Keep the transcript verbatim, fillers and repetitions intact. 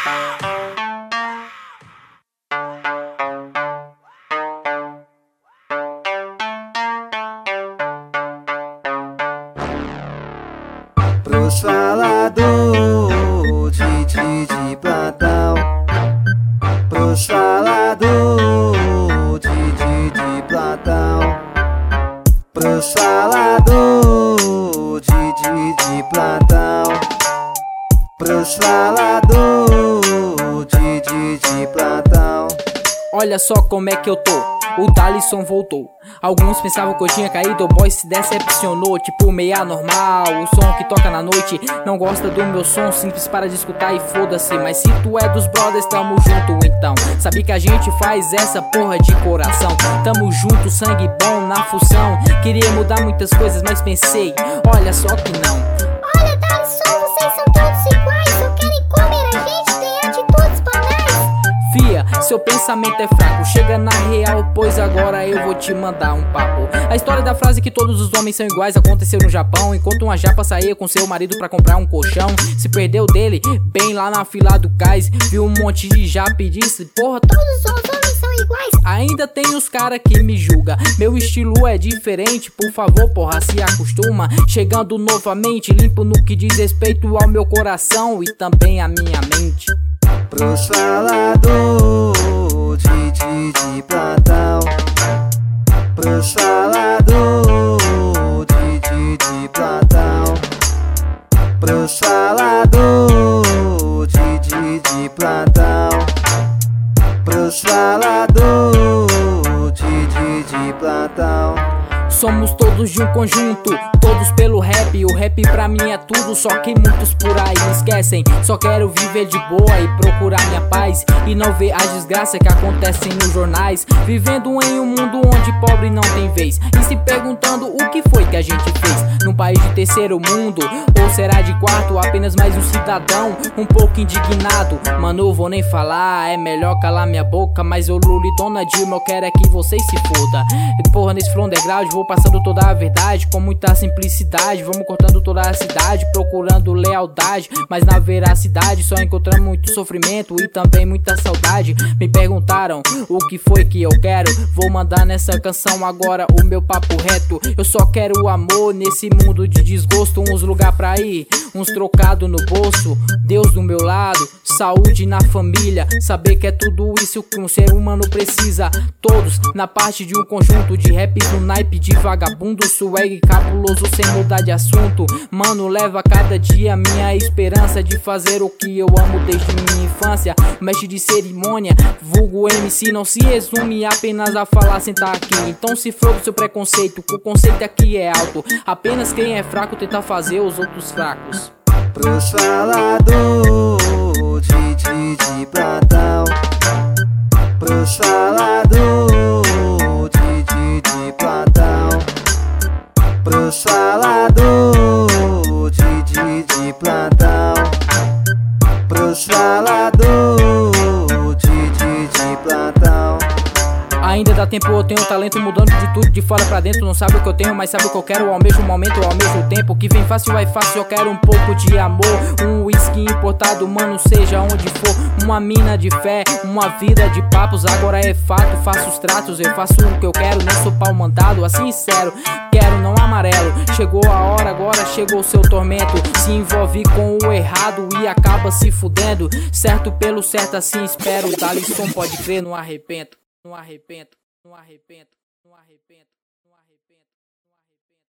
Pros falador de, de, de plantão, pros falador de, de, de plantão, pros falador de, de, de plantão, pros falador de, de, de plantão. Olha só como é que eu tô, o Dalisson voltou. Alguns pensavam que eu tinha caído, o boy se decepcionou. Tipo meia normal, o som que toca na noite. Não gosta do meu som, simples para de escutar e foda-se. Mas se tu é dos brothers, tamo junto então. Sabe que a gente faz essa porra de coração. Tamo junto, sangue bom na função. Queria mudar muitas coisas, mas pensei, olha só que não. Olha Dalisson, vocês são todos iguais. Só querem comer a gente, tem atitudes banais. Fia, seu pensamento é fraco, chega na real, pois agora eu vou te mandar um papo. A história da frase que todos os homens são iguais aconteceu no Japão. Enquanto uma japa saía com seu marido pra comprar um colchão, se perdeu dele, bem lá na fila do cais. Viu um monte de japa e disse, porra, todos os homens são iguais. Ainda tem os cara que me julga, meu estilo é diferente, por favor, porra, se acostuma. Chegando novamente, limpo no que diz respeito ao meu coração e também à minha mente. Pros falador de, de, de plantão, pros falador de, de, de plantão, pros falador de, de, de plantão, pros falador de, de, de plantão. Somos todos de um conjunto, todos pelo rap. O rap pra mim é tudo, só que muitos por aí esquecem. Só quero viver de boa e procurar minha paz, e não ver as desgraças que acontecem nos jornais. Vivendo em um mundo onde pobre não tem vez, e se perguntando o que foi que a gente fez. Num país de terceiro mundo, ou será de quarto, apenas mais um cidadão um pouco indignado. Mano, vou nem falar, é melhor calar minha boca. Mas eu Lula e Dona Dilma, eu quero é que vocês se foda. Porra, nesse flow underground vou passando toda a verdade com muita simplicidade. Vamos cortando toda a cidade, procurando lealdade, mas na veracidade só encontramos muito sofrimento e também muita saudade. Me perguntaram o que foi que eu quero, vou mandar nessa canção agora o meu papo reto. Eu só quero o amor nesse mundo de desgosto, uns lugar pra ir, uns trocado no bolso, Deus do meu lado, saúde na família, saber que é tudo isso que um ser humano precisa. Todos na parte de um conjunto de rap no naipe de vagabundo, swag cabuloso sem mudar de assunto. Mano, leva cada dia minha esperança de fazer o que eu amo desde minha infância. Mestre de cerimônia, vulgo M C, não se resume apenas a falar sentar aqui. Então se for do seu preconceito, que o conceito aqui é alto. Apenas quem é fraco tenta fazer os outros fracos. Pros falador de, de, de plantão, pros falador de, de, de plantão, pros falador de, de, de plantão, pros falador de, de, de plantão. Ainda dá tempo, eu tenho talento mudando de tudo de fora pra dentro. Não sabe o que eu tenho, mas sabe o que eu quero ao mesmo momento, ao mesmo tempo. Que vem fácil, vai fácil, eu quero um pouco de amor. Um whisky importado, mano, seja onde for. Uma mina de fé, uma vida de papos. Agora é fato, faço os tratos, eu faço o que eu quero. Não sou pau mandado, assim sincero, quero não amarelo. Chegou a hora, agora chegou o seu tormento. Se envolve com o errado e acaba se fudendo. Certo pelo certo, assim espero. Dalisson, pode crer, não arrependo. Não arrependo, não arrependo, não arrependo.